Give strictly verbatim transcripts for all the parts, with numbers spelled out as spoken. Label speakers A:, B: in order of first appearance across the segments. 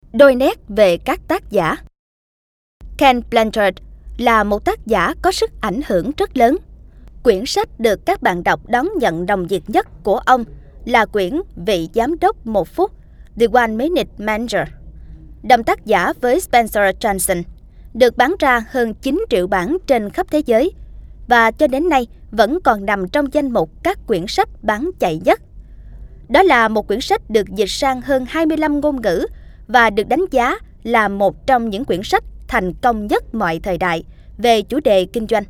A: Đôi nét về các tác giả. Ken Blanchard là một tác giả có sức ảnh hưởng rất lớn. Quyển sách được các bạn đọc đón nhận nồng nhiệt nhất của ông là quyển Vị Giám đốc Một Phút, The One Minute Manager. Đồng tác giả với Spencer Johnson, được bán ra hơn chín triệu bản trên khắp thế giới và cho đến nay vẫn còn nằm trong danh mục các quyển sách bán chạy nhất. Đó là một quyển sách được dịch sang hơn hai mươi lăm ngôn ngữ và được đánh giá là một trong những quyển sách thành công nhất mọi thời đại về chủ đề kinh doanh.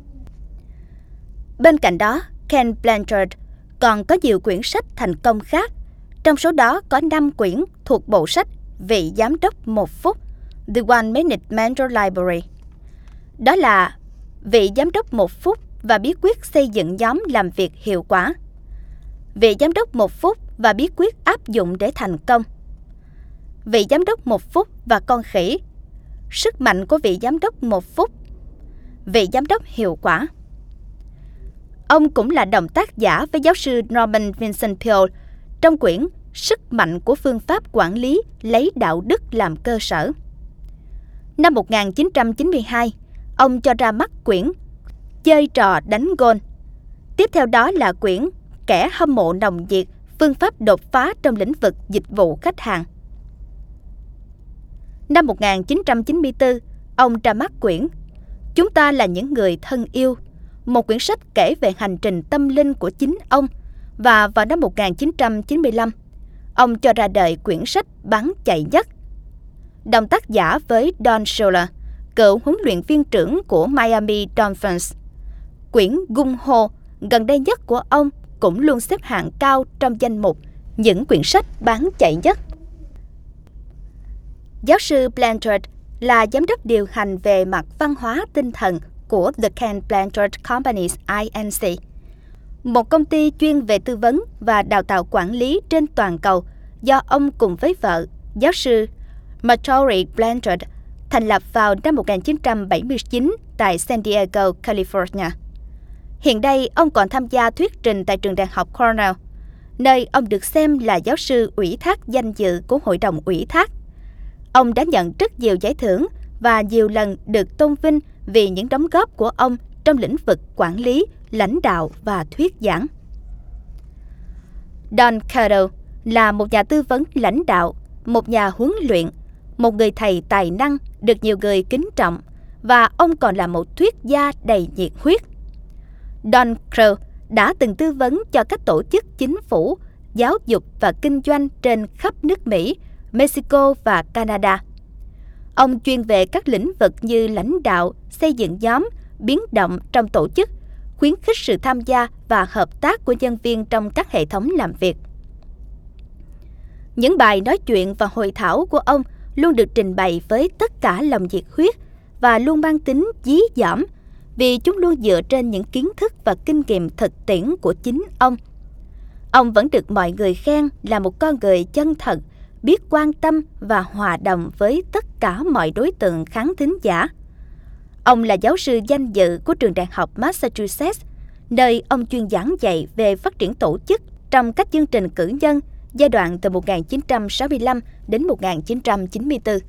A: Bên cạnh đó, Ken Blanchard còn có nhiều quyển sách thành công khác, trong số đó có năm quyển thuộc bộ sách Vị Giám đốc Một Phút, The One Minute Manager Library. Đó là Vị Giám đốc Một Phút và bí quyết xây dựng nhóm làm việc hiệu quả, Vị Giám đốc Một Phút và bí quyết áp dụng để thành công, Vị Giám đốc Một Phút và con khỉ, Sức mạnh của vị giám đốc một phút, Vị Giám đốc hiệu quả. Ông cũng là đồng tác giả với giáo sư Norman Vincent Peale trong quyển Sức mạnh của phương pháp quản lý lấy đạo đức làm cơ sở. Năm một nghìn chín trăm chín mươi hai, ông cho ra mắt quyển Chơi trò đánh gôn. Tiếp theo đó là quyển Kẻ hâm mộ nồng nhiệt, phương pháp đột phá trong lĩnh vực dịch vụ khách hàng. Năm một nghìn chín trăm chín mươi tư, ông ra mắt quyển Chúng ta là những người thân yêu, một quyển sách kể về hành trình tâm linh của chính ông, và vào năm một nghìn chín trăm chín mươi lăm, ông cho ra đời quyển sách bán chạy nhất. Đồng tác giả với Don Shula, cựu huấn luyện viên trưởng của Miami Dolphins. Quyển Gung Ho gần đây nhất của ông cũng luôn xếp hạng cao trong danh mục những quyển sách bán chạy nhất. Giáo sư Blanchard là giám đốc điều hành về mặt văn hóa tinh thần của The Ken Blanchard Companies I N C, một công ty chuyên về tư vấn và đào tạo quản lý trên toàn cầu do ông cùng với vợ, giáo sư Marjorie Blanchard, thành lập vào năm một nghìn chín trăm bảy mươi chín tại San Diego, California. Hiện đây, ông còn tham gia thuyết trình tại trường đại học Cornell, nơi ông được xem là giáo sư ủy thác danh dự của Hội đồng ủy thác. Ông đã nhận rất nhiều giải thưởng và nhiều lần được tôn vinh vì những đóng góp của ông trong lĩnh vực quản lý, lãnh đạo và thuyết giảng. Don Cardo là một nhà tư vấn lãnh đạo, một nhà huấn luyện, một người thầy tài năng được nhiều người kính trọng, và ông còn là một thuyết gia đầy nhiệt huyết. Don Crow đã từng tư vấn cho các tổ chức chính phủ, giáo dục và kinh doanh trên khắp nước Mỹ, Mexico và Canada. Ông chuyên về các lĩnh vực như lãnh đạo, xây dựng nhóm, biến động trong tổ chức, khuyến khích sự tham gia và hợp tác của nhân viên trong các hệ thống làm việc. Những bài nói chuyện và hội thảo của ông luôn được trình bày với tất cả lòng nhiệt huyết và luôn mang tính dí dỏm, vì chúng luôn dựa trên những kiến thức và kinh nghiệm thực tiễn của chính ông. Ông vẫn được mọi người khen là một con người chân thật, biết quan tâm và hòa đồng với tất cả mọi đối tượng khán thính giả. Ông là giáo sư danh dự của trường đại học Massachusetts, nơi ông chuyên giảng dạy về phát triển tổ chức trong các chương trình cử nhân giai đoạn từ một nghìn chín trăm sáu mươi lăm đến một nghìn chín trăm chín mươi tư.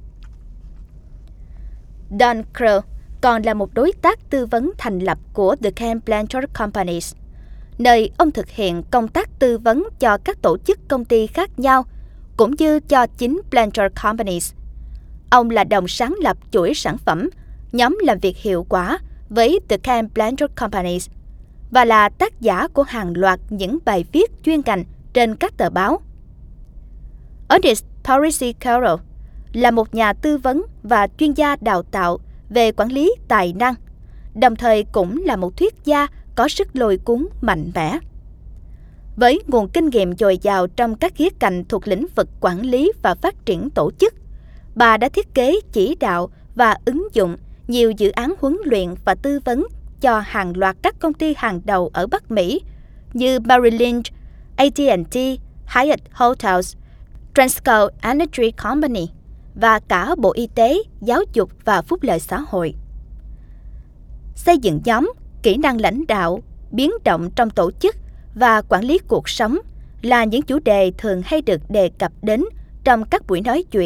A: Don Crow còn là một đối tác tư vấn thành lập của The Ken Blanchard Companies, nơi ông thực hiện công tác tư vấn cho các tổ chức công ty khác nhau, cũng như cho chính Blanchard Companies. Ông là đồng sáng lập chuỗi sản phẩm, nhóm làm việc hiệu quả với The Ken Blanchard Companies, và là tác giả của hàng loạt những bài viết chuyên ngành trên các tờ báo. Ernest Parisi Carroll là một nhà tư vấn và chuyên gia đào tạo về quản lý tài năng, đồng thời cũng là một thuyết gia có sức lôi cuốn mạnh mẽ. Với nguồn kinh nghiệm dồi dào trong các khía cạnh thuộc lĩnh vực quản lý và phát triển tổ chức, bà đã thiết kế, chỉ đạo và ứng dụng nhiều dự án huấn luyện và tư vấn cho hàng loạt các công ty hàng đầu ở Bắc Mỹ như Merrill Lynch, A T and T, Hyatt Hotels, Transco Energy Company và cả Bộ Y tế, Giáo dục và Phúc lợi xã hội. Xây dựng nhóm, kỹ năng lãnh đạo, biến động trong tổ chức và quản lý cuộc sống là những chủ đề thường hay được đề cập đến trong các buổi nói chuyện,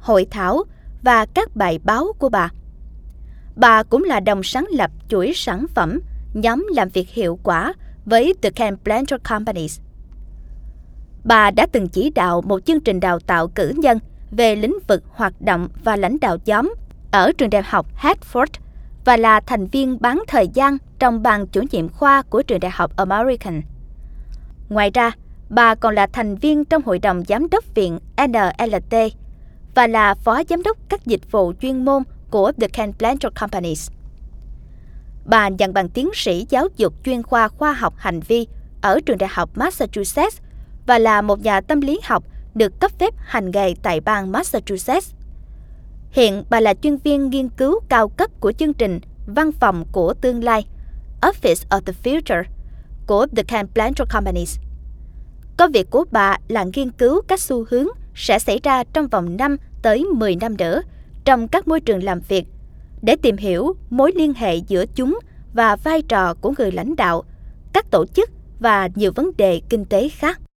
A: hội thảo và các bài báo của bà. Bà cũng là đồng sáng lập chuỗi sản phẩm nhóm làm việc hiệu quả với The Ken Blanchard Companies. Bà đã từng chỉ đạo một chương trình đào tạo cử nhân về lĩnh vực hoạt động và lãnh đạo nhóm ở trường đại học Hartford và là thành viên bán thời gian trong ban chủ nhiệm khoa của trường đại học American. Ngoài ra, bà còn là thành viên trong hội đồng giám đốc viện N L T và là phó giám đốc các dịch vụ chuyên môn của The Ken Blanchard Companies. Bà nhận bằng tiến sĩ giáo dục chuyên khoa khoa học hành vi ở trường đại học Massachusetts và là một nhà tâm lý học được cấp phép hành nghề tại bang Massachusetts. Hiện bà là chuyên viên nghiên cứu cao cấp của chương trình Văn phòng của tương lai Office of the Future của The Ken Blanchard Companies. Công việc của bà là nghiên cứu các xu hướng sẽ xảy ra trong vòng năm tới mười năm nữa trong các môi trường làm việc để tìm hiểu mối liên hệ giữa chúng và vai trò của người lãnh đạo, các tổ chức và nhiều vấn đề kinh tế khác.